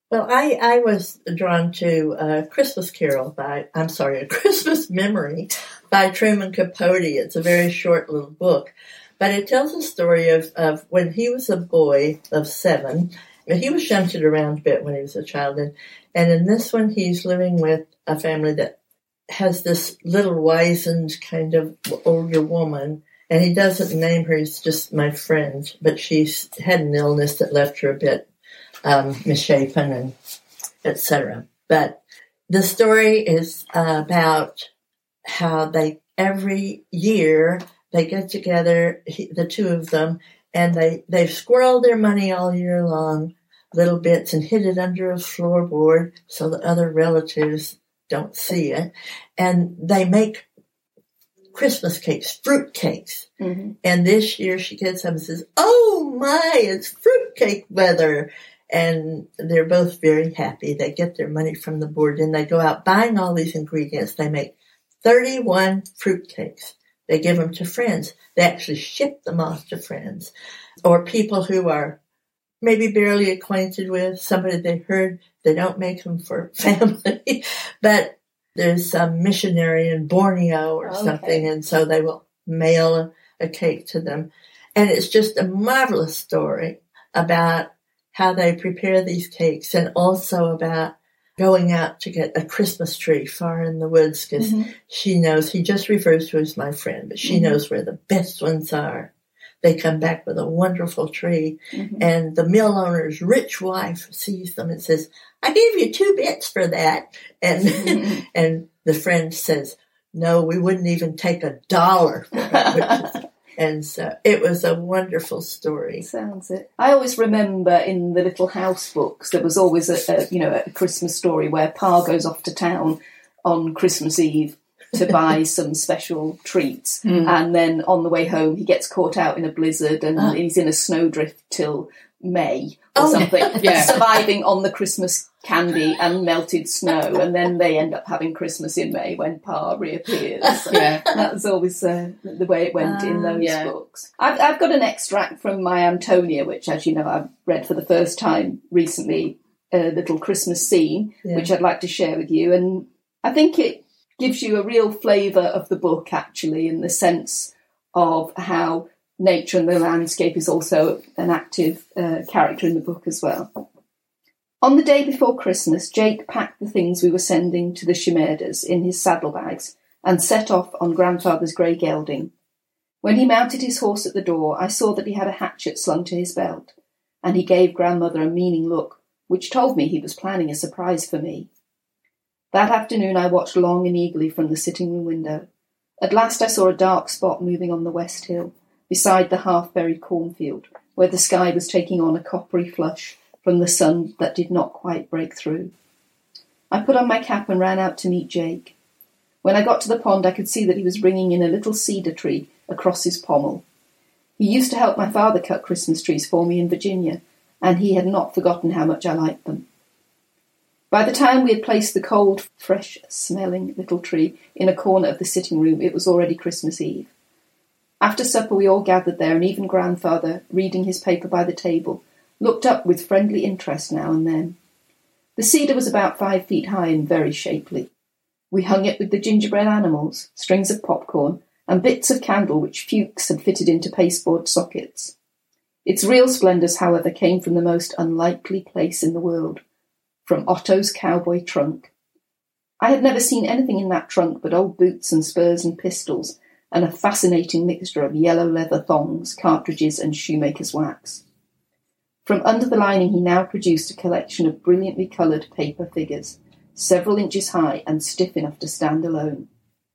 Speaker 1: Well, I, I was drawn to A Christmas Carol by, I'm sorry, A Christmas Memory by Truman Capote. It's a very short little book, but it tells a story of, of when he was a boy of seven. He was shunted around a bit when he was a child, and, and in this one he's living with a family that has this little wizened kind of older woman, and he doesn't name her, he's just my friend, but she's had an illness that left her a bit um, misshapen and et cetera. But the story is uh, about how they, every year, they get together, he, the two of them, and they, they've squirreled their money all year long, little bits, and hid it under a floorboard so the other relatives don't see it. And they make Christmas cakes, fruit cakes. Mm-hmm. And this year she gets up and says, "Oh my, it's fruitcake weather." And they're both very happy. They get their money from the board and they go out buying all these ingredients. They make thirty-one fruitcakes. They give them to friends. They actually ship them off to friends or people who are maybe barely acquainted with, somebody they heard. They don't make them for family, but there's some missionary in Borneo or okay. something, and so they will mail a, a cake to them. And it's just a marvelous story about how they prepare these cakes and also about going out to get a Christmas tree far in the woods because mm-hmm. she knows, he just refers to her as my friend, but she mm-hmm. knows where the best ones are. They come back with a wonderful tree, mm-hmm. and the mill owner's rich wife sees them and says, "I gave you two bits for that." And mm-hmm. and the friend says, "No, we wouldn't even take a dollar for it." And so it was a wonderful story.
Speaker 4: Sounds it. I always remember in the Little House books, there was always a, a you know a Christmas story where Pa goes off to town on Christmas Eve to buy some special treats, mm. and then on the way home he gets caught out in a blizzard and uh. he's in a snowdrift till May or oh, something, yeah. surviving on the Christmas candy and melted snow, and then they end up having Christmas in May when Pa reappears. So yeah, that was always uh, the way it went uh, in those yeah. books. I've, I've got an extract from my Antonia, which, as you know, I've read for the first time recently, a little Christmas scene, yeah. which I'd like to share with you, and I think it gives you a real flavour of the book, actually, in the sense of how nature and the landscape is also an active uh, character in the book as well. On the day before Christmas, Jake packed the things we were sending to the Shimerdas in his saddlebags and set off on Grandfather's grey gelding. When he mounted his horse at the door, I saw that he had a hatchet slung to his belt, and he gave Grandmother a meaning look, which told me he was planning a surprise for me. That afternoon I watched long and eagerly from the sitting-room window. At last I saw a dark spot moving on the west hill, beside the half-buried cornfield, where the sky was taking on a coppery flush from the sun that did not quite break through. I put on my cap and ran out to meet Jake. When I got to the pond, I could see that he was bringing in a little cedar tree across his pommel. He used to help my father cut Christmas trees for me in Virginia, and he had not forgotten how much I liked them. By the time we had placed the cold, fresh-smelling little tree in a corner of the sitting room, it was already Christmas Eve. After supper we all gathered there, and even Grandfather, reading his paper by the table, looked up with friendly interest now and then. The cedar was about five feet high and very shapely. We hung it with the gingerbread animals, strings of popcorn, and bits of candle which Fuchs had fitted into pasteboard sockets. Its real splendours, however, came from the most unlikely place in the world, from Otto's cowboy trunk. I had never seen anything in that trunk but old boots and spurs and pistols, and a fascinating mixture of yellow leather thongs, cartridges, and shoemaker's wax. From under the lining he now produced a collection of brilliantly coloured paper figures, several inches high and stiff enough to stand alone.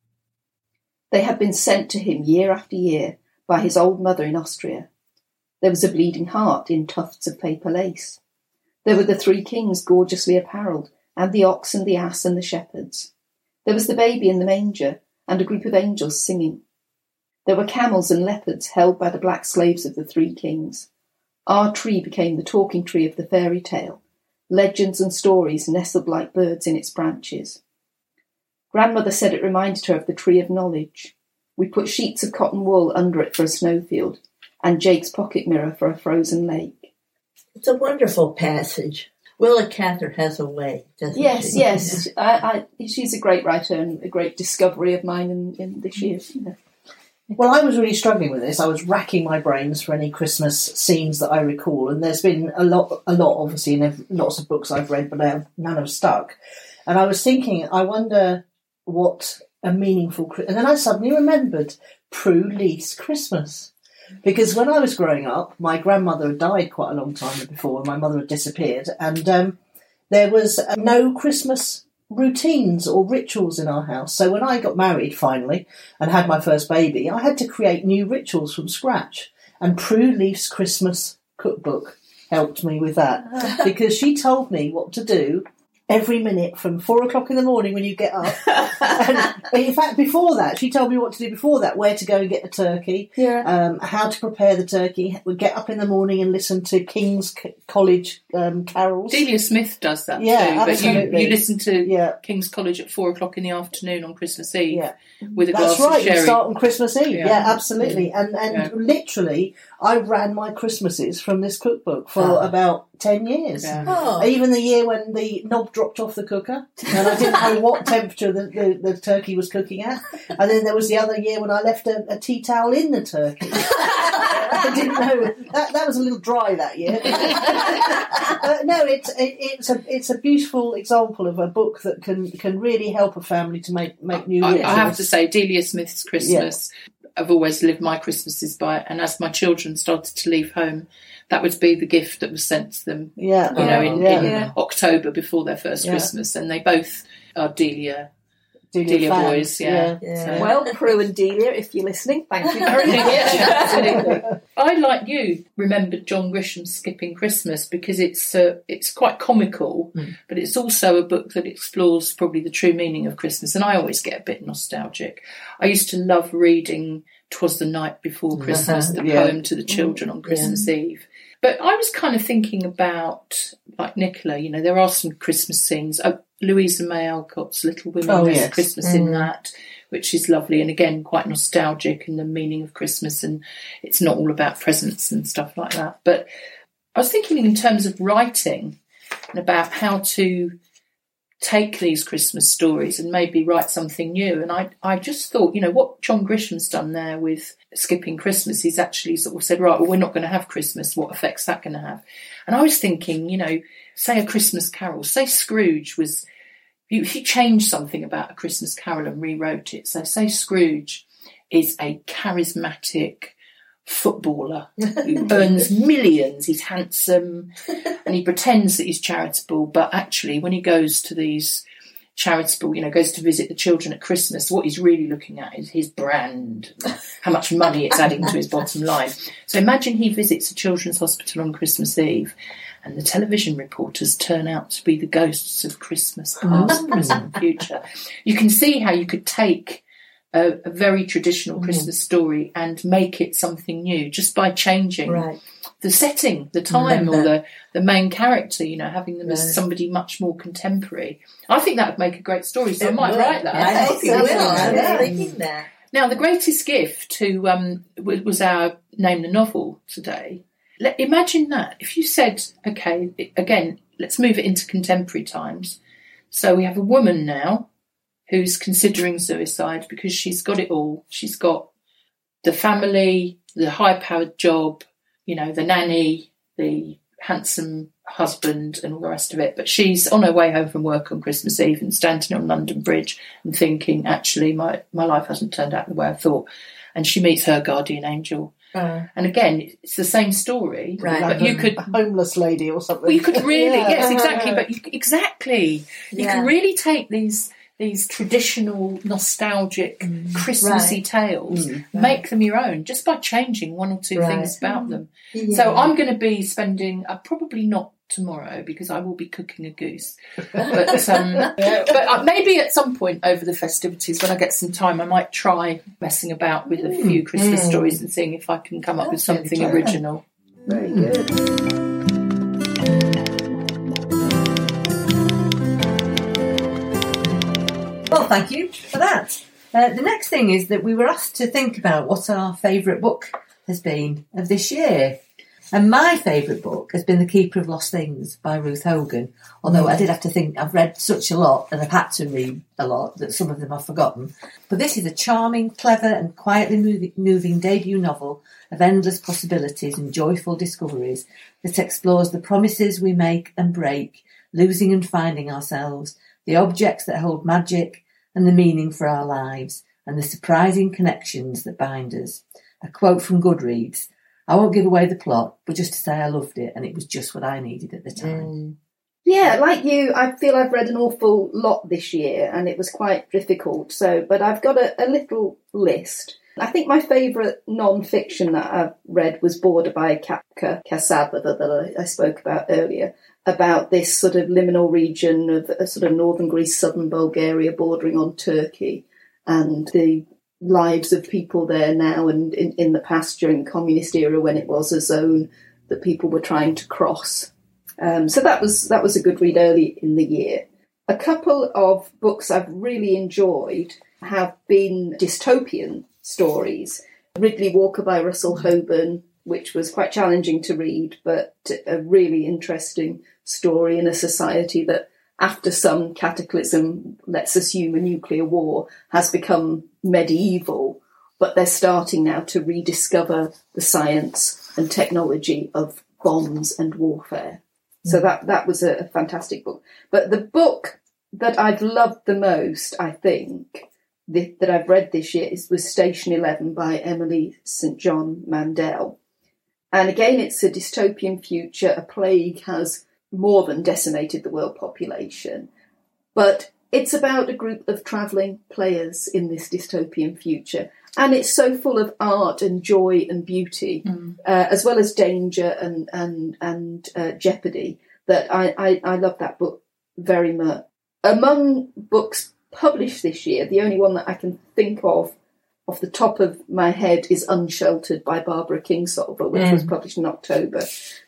Speaker 4: They had been sent to him year after year by his old mother in Austria. There was a bleeding heart in tufts of paper lace. There were the three kings gorgeously apparelled, and the ox and the ass and the shepherds. There was the baby in the manger, and a group of angels singing. There were camels and leopards held by the black slaves of the three kings. Our tree became the talking tree of the fairy tale. Legends and stories nestled like birds in its branches. Grandmother said it reminded her of the tree of knowledge. We put sheets of cotton wool under it for a snowfield, and Jake's pocket mirror for a frozen lake.
Speaker 1: It's a wonderful passage. Willa Cather has a way, doesn't
Speaker 4: Yes,
Speaker 1: she?
Speaker 4: yes. I, I, she's a great writer and a great discovery of mine in, in this year. You know.
Speaker 5: Well, I was really struggling with this. I was racking my brains for any Christmas scenes that I recall, and there's been a lot, a lot, obviously, in every, lots of books I've read, but none have stuck. And I was thinking, I wonder what a meaningful... And then I suddenly remembered Prue Leith's Christmas. Because when I was growing up, my grandmother had died quite a long time before, and my mother had disappeared, and um, there was uh, no Christmas routines or rituals in our house. So when I got married, finally, and had my first baby, I had to create new rituals from scratch. And Prue Leith's Christmas cookbook helped me with that, because she told me what to do every minute from four o'clock in the morning when you get up. And in fact, before that, she told me what to do before that, where to go and get the turkey,
Speaker 4: Yeah.
Speaker 5: um, how to prepare the turkey. We'd get up in the morning and listen to King's C- College um, carols.
Speaker 3: Delia Smith does that
Speaker 5: Yeah,
Speaker 3: too. But you,
Speaker 5: absolutely.
Speaker 3: you listen to
Speaker 5: Yeah.
Speaker 3: King's College at four o'clock in the afternoon on Christmas Eve
Speaker 5: Yeah.
Speaker 3: with a
Speaker 5: That's
Speaker 3: glass
Speaker 5: right,
Speaker 3: of
Speaker 5: you
Speaker 3: sherry.
Speaker 5: start on Christmas Eve. Yeah,
Speaker 3: Yeah.
Speaker 5: absolutely. And and
Speaker 3: Yeah.
Speaker 5: literally, I ran my Christmases from this cookbook for
Speaker 1: Oh.
Speaker 5: about ten years.
Speaker 3: Yeah.
Speaker 1: Oh,
Speaker 5: Even the year when the knob dropped off the cooker, and I didn't know what temperature the, the, the turkey was cooking at. And then there was the other year when I left a, a tea towel in the turkey. I didn't know that that was a little dry that year. uh, no, it's it, it's a it's a beautiful example of a book that can can really help a family to make make new.
Speaker 3: I, I have
Speaker 5: rituals.
Speaker 3: to say, Delia Smith's Christmas, I've always lived my Christmases by it. And as my children started to leave home, that would be the gift that was sent to them,
Speaker 5: Yeah,
Speaker 3: you know, in,
Speaker 5: yeah.
Speaker 3: in
Speaker 4: Yeah.
Speaker 3: October before their first
Speaker 5: Yeah.
Speaker 3: Christmas. And they both are Delia,
Speaker 5: Delia
Speaker 3: Delia
Speaker 5: fans,
Speaker 3: boys, yeah.
Speaker 1: Yeah.
Speaker 3: So-
Speaker 4: Well, Prue and Delia, if you're listening, thank you very much.
Speaker 3: Yeah, absolutely. I, like you, remembered John Grisham's Skipping Christmas because it's uh, it's quite comical,
Speaker 1: Mm.
Speaker 3: but it's also a book that explores probably the true meaning of Christmas, and I always get a bit nostalgic. I used to love reading "'Twas the Night Before Christmas," the
Speaker 5: Yeah.
Speaker 3: poem to the children on Christmas Eve. But I was kind of thinking about, like Nicola, you know, there are some Christmas scenes. Uh, Louisa May Alcott's Little Women,
Speaker 5: Oh,
Speaker 3: there's
Speaker 5: yes.
Speaker 3: Christmas in that, which is lovely, and again, quite nostalgic in the meaning of Christmas, and it's not all about presents and stuff like that. But I was thinking in terms of writing and about how to take these Christmas stories and maybe write something new. And I, I just thought, you know, what John Grisham's done there with Skipping Christmas, he's actually sort of said, right, well, we're not going to have Christmas. What effect's that going to have? And I was thinking, you know, say A Christmas Carol, say Scrooge was, if you change something about A Christmas Carol and rewrote it, so say Scrooge is a charismatic footballer who earns millions, he's handsome, and he pretends that he's charitable, but actually when he goes to these charitable, you know, goes to visit the children at Christmas, what he's really looking at is his brand, how much money it's adding to his bottom line. So imagine he visits a children's hospital on Christmas Eve, and the television reporters turn out to be the ghosts of Christmas past, present, future. You can see how you could take a, a very traditional Christmas story and make it something new just by changing
Speaker 1: right.
Speaker 3: the setting, the time, or the, the main character, you know, having them
Speaker 1: Right.
Speaker 3: as somebody much more contemporary. I think that would make a great story, so I
Speaker 1: It
Speaker 3: might
Speaker 1: will.
Speaker 3: write that.
Speaker 1: I hope you will. I
Speaker 5: Yeah.
Speaker 1: was thinking that.
Speaker 3: Now, the greatest gift to um, w- was our Name the Novel today. Let, imagine that. If you said, okay, it, again, let's move it into contemporary times. So we have a woman now who's considering suicide because she's got it all. She's got the family, the high-powered job, you know, the nanny, the handsome husband and all the rest of it. But she's on her way home from work on Christmas Eve and standing on London Bridge and thinking, actually, my, my life hasn't turned out the way I thought. And she meets her guardian angel.
Speaker 1: Uh,
Speaker 3: And again, it's the same story,
Speaker 1: Right.
Speaker 3: but you could...
Speaker 5: a homeless lady or something.
Speaker 3: Well, you could really,
Speaker 5: Yeah.
Speaker 3: yes, exactly. But you, exactly, you
Speaker 1: Yeah.
Speaker 3: can really take these these traditional, nostalgic, Christmassy
Speaker 1: Right.
Speaker 3: tales,
Speaker 5: Mm.
Speaker 3: make them your own just by changing one or two
Speaker 1: Right.
Speaker 3: things about them.
Speaker 1: yeah.
Speaker 3: So I'm going to be spending, uh, probably not tomorrow because I will be cooking a goose, but um, but uh, maybe at some point over the festivities when I get some time, I might try messing about with a few Christmas
Speaker 1: Mm.
Speaker 3: stories and seeing if I can come up with
Speaker 1: That's
Speaker 3: something
Speaker 1: good.
Speaker 3: original.
Speaker 5: Very good.
Speaker 2: Well, thank you for that. Uh, the next thing is that we were asked to think about what our favourite book has been of this year. And my favourite book has been The Keeper of Lost Things by Ruth Hogan, although I did have to think, I've read such a lot and I've had to read a lot that some of them I've forgotten. But this is a charming, clever and quietly moving, moving debut novel of endless possibilities and joyful discoveries that explores the promises we make and break, losing and finding ourselves, the objects that hold magic and the meaning for our lives, and the surprising connections that bind us. A quote from Goodreads. I won't give away the plot, but just to say I loved it and it was just what I needed at the time.
Speaker 1: Mm.
Speaker 4: Yeah, like you, I feel I've read an awful lot this year and it was quite difficult. So, but I've got a, a little list. I think my favourite non-fiction that I've read was Border by Kapka Kasaba that I spoke about earlier, about this sort of liminal region of a sort of northern Greece, southern Bulgaria bordering on Turkey, and the lives of people there now and in, in the past during the communist era when it was a zone that people were trying to cross. Um, so that was that was a good read early in the year. A couple of books I've really enjoyed have been dystopian stories. Ridley Walker by Russell Hoban, which was quite challenging to read, but a really interesting story in a society that, after some cataclysm, let's assume a nuclear war, has become medieval, but they're starting now to rediscover the science and technology of bombs and warfare. So that, that was a, a fantastic book. But the book that I've loved the most, I think, the, that I've read this year is, was Station eleven by Emily Saint John Mandel. And again, it's a dystopian future. A plague has more than decimated the world population. But it's about a group of travelling players in this dystopian future. And it's so full of art and joy and beauty, mm. uh, as well as danger and and, and uh, jeopardy, that I, I, I love that book very much. Among books published this year, the only one that I can think of off the top of my head is Unsheltered by Barbara Kingsolver, which mm. was published in October.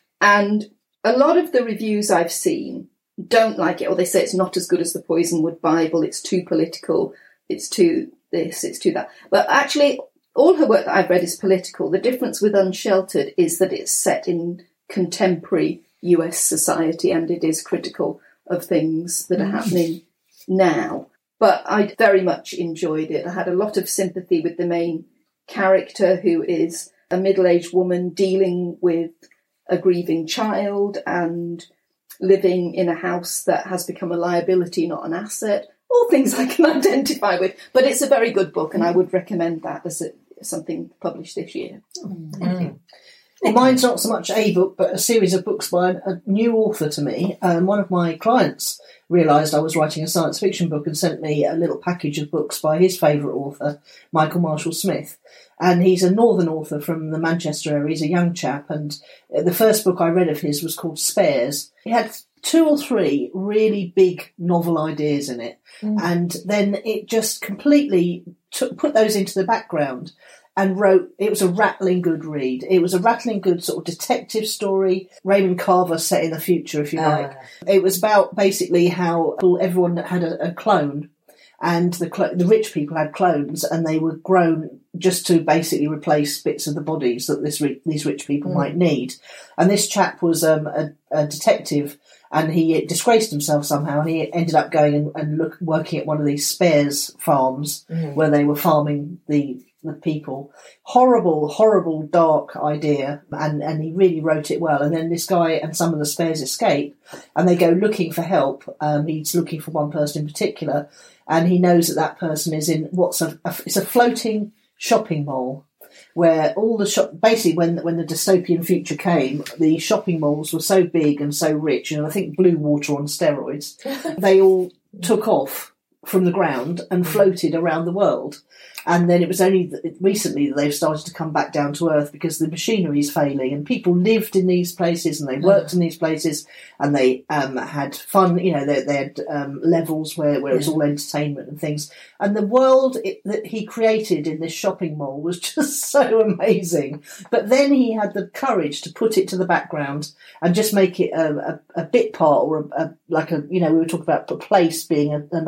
Speaker 4: And a lot of the reviews I've seen don't like it, or they say it's not as good as the Poisonwood Bible, it's too political, it's too this, it's too that. But actually, all her work that I've read is political. The difference with Unsheltered is that it's set in contemporary U S society and it is critical of things that are happening now. But I very much enjoyed it. I had a lot of sympathy with the main character, who is a middle-aged woman dealing with a grieving child and living in a house that has become a liability, not an asset. All things I can identify with. But it's a very good book, and I would recommend that as a, something published this year.
Speaker 5: Mm. Well, mine's not so much a book, but a series of books by a new author to me. Um, one of my clients realised I was writing a science fiction book and sent me a little package of books by his favourite author, Michael Marshall Smith. And he's a northern author from the Manchester area. He's a young chap. And the first book I read of his was called Spares. It had two or three really big novel ideas in it. Mm. And then it just completely took, put those into the background and wrote, it was a rattling good read. It was a rattling good sort of detective story, Raymond Carver set in the future, if you like. Uh. It was about basically how everyone had a, a clone, and the cl- the rich people had clones, and they were grown just to basically replace bits of the bodies that this ri- these rich people mm. might need. And this chap was um, a, a detective, and he disgraced himself somehow, and he ended up going and, and look, working at one of these spares farms mm. where they were farming the the people. Horrible, horrible, dark idea, and, and he really wrote it well. And then this guy and some of the spares escape, and they go looking for help. Um, he's looking for one person in particular, and he knows that that person is in what's a, a it's a floating shopping mall, where all the shop, basically when when the dystopian future came, the shopping malls were so big and so rich, and I think blue water on steroids, they all took off from the ground and floated around the world. And then it was only recently that they've started to come back down to earth because the machinery is failing, and people lived in these places and they worked in these places, and they um, had fun. You know, they, they had um, levels where, where it was all entertainment and things. And the world it, that he created in this shopping mall was just so amazing. But then he had the courage to put it to the background and just make it a, a, a bit part, or a, a, like a, you know, we were talking about a place being a, another character.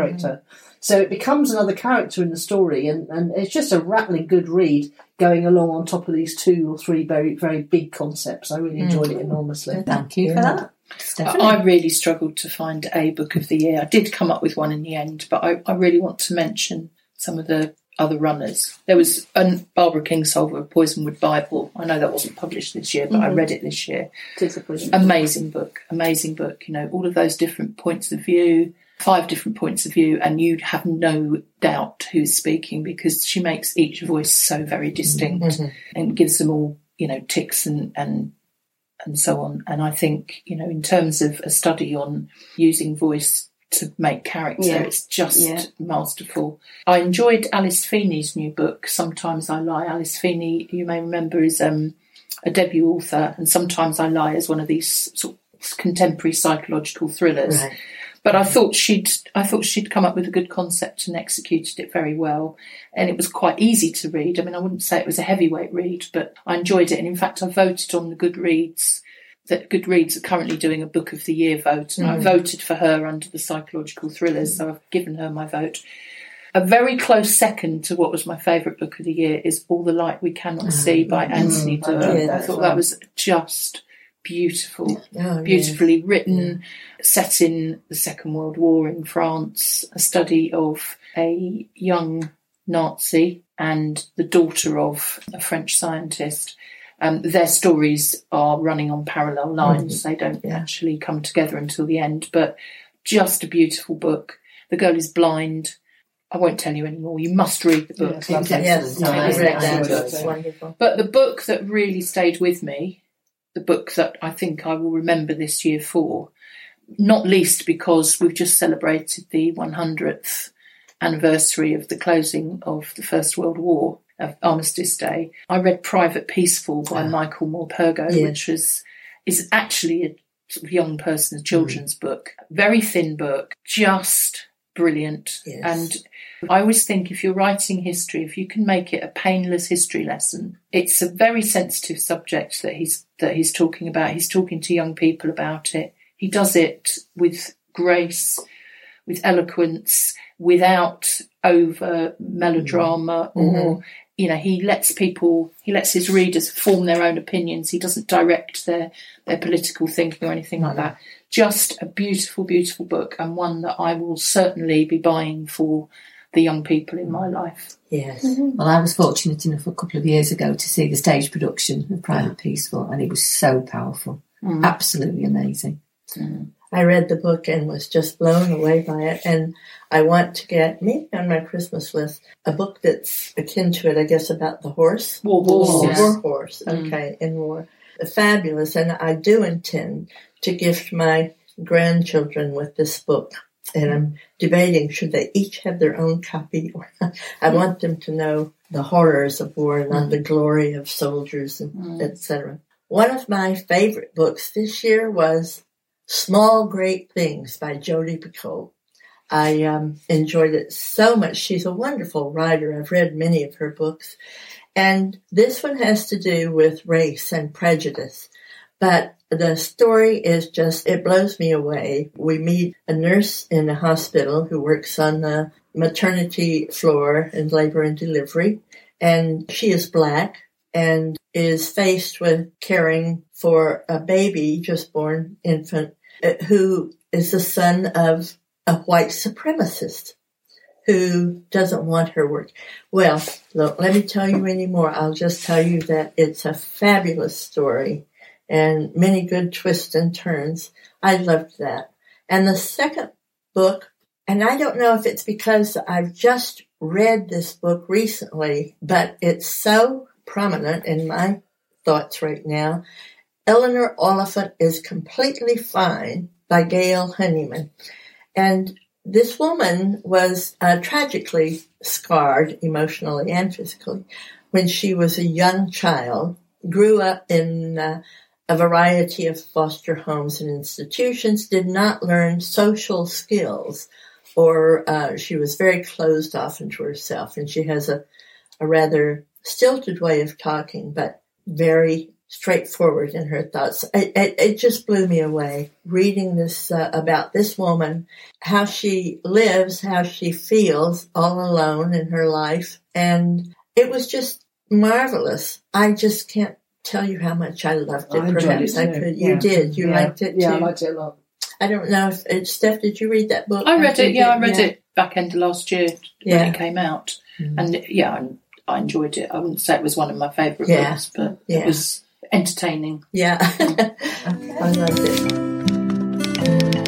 Speaker 5: character. So it becomes another character in the story, and, and it's just a rattling good read going along on top of these two or three very, very big concepts. I really enjoyed it enormously.
Speaker 2: Thank you for
Speaker 1: Yeah.
Speaker 2: that. Stephanie?
Speaker 3: I really struggled to find a book of the year. I did come up with one in the end, but I, I really want to mention some of the other runners. There was a Barbara Kingsolver, Poisonwood Bible. I know that wasn't published this year, but I read it this year.
Speaker 4: It is a brilliant.
Speaker 3: Amazing book, amazing book. You know, all of those different points of view, five different points of view, and you'd have no doubt who's speaking because she makes each voice so very distinct
Speaker 1: Mm-hmm.
Speaker 3: and gives them all, you know, ticks and, and and so on. And I think, you know, in terms of a study on using voice to make character,
Speaker 4: Yeah.
Speaker 3: it's just
Speaker 4: Yeah.
Speaker 3: masterful. I enjoyed Alice Feeney's new book, Sometimes I Lie. Alice Feeney, you may remember, is um, a debut author, and Sometimes I Lie is one of these sort of contemporary psychological thrillers.
Speaker 1: Right.
Speaker 3: But I thought she'd I thought she'd come up with a good concept and executed it very well. And it was quite easy to read. I mean, I wouldn't say it was a heavyweight read, but I enjoyed it. And in fact, I voted on the Goodreads, that Goodreads are currently doing a Book of the Year vote. And I voted for her under the psychological thrillers, so I've given her my vote. A very close second to what was my favourite book of the year is All the Light We Cannot See by Anthony
Speaker 5: Mm, I
Speaker 3: Doerr.
Speaker 5: read
Speaker 3: I
Speaker 5: that
Speaker 3: thought
Speaker 5: as
Speaker 3: that
Speaker 5: well.
Speaker 3: was just beautiful.
Speaker 1: Oh,
Speaker 3: Beautifully written, set in the Second World War in France, a study of a young Nazi and the daughter of a French scientist. Um, their stories are running on parallel lines. They don't
Speaker 1: Yeah.
Speaker 3: actually come together until the end, but just a beautiful book. The girl is blind. I won't tell you anymore. You must read the book.
Speaker 5: Yes,
Speaker 2: It was
Speaker 5: lovely.
Speaker 1: Yes,
Speaker 2: excellent.
Speaker 1: no, I
Speaker 3: It is
Speaker 1: read that.
Speaker 3: excellent.
Speaker 1: It's wonderful.
Speaker 3: But the book that really stayed with me, the book that I think I will remember this year for, not least because we've just celebrated the one hundredth anniversary of the closing of the First World War, of Armistice Day. I read Private Peaceful by Michael Morpurgo,
Speaker 1: Yeah.
Speaker 3: which was is actually a sort of young person's children's book. Very thin book, just brilliant.
Speaker 1: Yes.
Speaker 3: And I always think if you're writing history, if you can make it a painless history lesson, it's a very sensitive subject that he's that he's talking about. He's talking to young people about it. He does it with grace, with eloquence, without over melodrama or, you know, he lets people, he lets his readers form their own opinions. He doesn't direct their, their political thinking or anything like that. Just a beautiful, beautiful book, and one that I will certainly be buying for the young people in my life.
Speaker 1: Yes.
Speaker 2: Well, I was fortunate enough a couple of years ago to see the stage production of Private Peaceful, and it was so powerful. Absolutely amazing.
Speaker 1: I read the book and was just blown away by it. And I want to get, maybe on my Christmas list, a book that's akin to it, I guess, about the horse.
Speaker 3: War
Speaker 1: War,
Speaker 3: horse.
Speaker 1: war horse, okay, in war. Fabulous. And I do intend to gift my grandchildren with this book. And I'm debating, should they each have their own copy? Or I want them to know the horrors of war, not the glory of soldiers, and et cetera. One of my favorite books this year was Small Great Things by Jodi Picoult. I um, enjoyed it so much. She's a wonderful writer. I've read many of her books. And this one has to do with race and prejudice. But the story is just, it blows me away. We meet a nurse in a hospital who works on the maternity floor in labor and delivery. And she is black and is faced with caring for a baby, just born infant, who is the son of a white supremacist who doesn't want her work. Well, look, let me tell you any more. I'll just tell you that it's a fabulous story and many good twists and turns. I loved that. And the second book, and I don't know if it's because I've just read this book recently, but it's so prominent in my thoughts right now. Eleanor Oliphant is Completely Fine by Gail Honeyman. And this woman was uh, tragically scarred emotionally and physically when she was a young child, grew up in uh, a variety of foster homes and institutions, did not learn social skills, or uh, she was very closed off into herself. And she has a, a rather stilted way of talking, but very straightforward in her thoughts. It, it, it just blew me away reading this uh, about this woman, how she lives, how she feels all alone in her life. And it was just marvelous. I just can't tell you how much I loved it.
Speaker 5: I enjoyed
Speaker 1: Perhaps
Speaker 5: it
Speaker 1: I
Speaker 5: too.
Speaker 1: could. You
Speaker 5: Yeah.
Speaker 1: did. You
Speaker 5: yeah.
Speaker 1: liked it too.
Speaker 5: Yeah, I liked it a lot.
Speaker 1: I don't know if uh, Steph, did you read that book?
Speaker 3: I read it, yeah, I read
Speaker 1: Yeah.
Speaker 3: it back end of last year
Speaker 1: Yeah.
Speaker 3: when it came out.
Speaker 1: Mhm.
Speaker 3: And yeah, I, I enjoyed it. I wouldn't say it was one of my favourite
Speaker 1: Yeah.
Speaker 3: books, but
Speaker 1: Yeah.
Speaker 3: it was entertaining.
Speaker 1: Yeah, I loved it.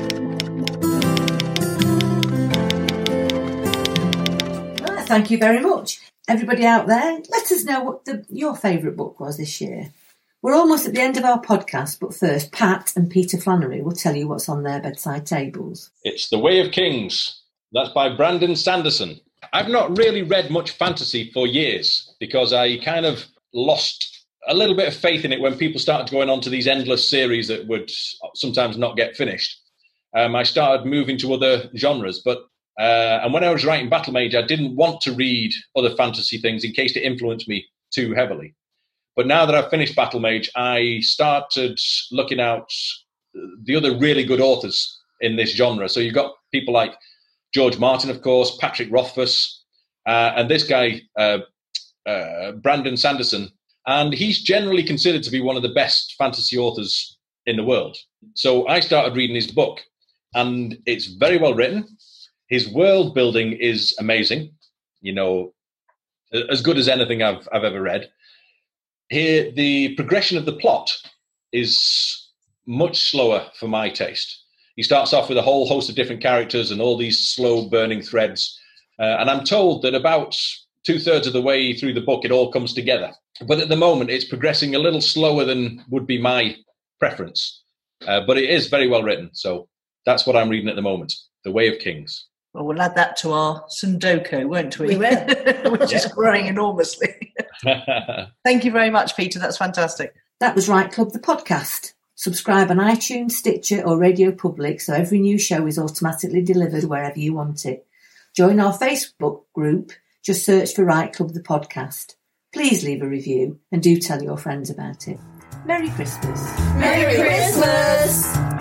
Speaker 2: Ah, thank you very much. Everybody out there, let us know what the, your favourite book was this year. We're almost at the end of our podcast, but first, Pat and Peter Flannery will tell you what's on their bedside tables.
Speaker 6: It's The Way of Kings. That's by Brandon Sanderson. I've not really read much fantasy for years because I kind of lost a little bit of faith in it when people started going on to these endless series that would sometimes not get finished. Um, I started moving to other genres, but uh, and when I was writing Battle Mage, I didn't want to read other fantasy things in case it influenced me too heavily. But now that I've finished Battle Mage, I started looking out the other really good authors in this genre. So you've got people like George Martin, of course, Patrick Rothfuss, uh, and this guy, uh, uh, Brandon Sanderson. And he's generally considered to be one of the best fantasy authors in the world. So I started reading his book, and it's very well written. His world building is amazing, you know, as good as anything I've I've ever read. Here, the progression of the plot is much slower for my taste. He starts off with a whole host of different characters and all these slow burning threads. Uh, and I'm told that about two thirds of the way through the book, it all comes together. But at the moment, it's progressing a little slower than would be my preference. Uh, but it is very well written. So that's what I'm reading at the moment, The Way of Kings.
Speaker 7: Well, we'll add that to our Sudoku, won't we?
Speaker 1: We will.
Speaker 7: Which is
Speaker 6: Yeah.
Speaker 7: growing enormously. Thank you very much, Peter. That's fantastic.
Speaker 2: That was Right Club, the podcast. Subscribe on iTunes, Stitcher or Radio Public so every new show is automatically delivered wherever you want it. Join our Facebook group. Just search for Right Club, the podcast. Please leave a review and do tell your friends about it. Merry Christmas.
Speaker 4: Merry Christmas!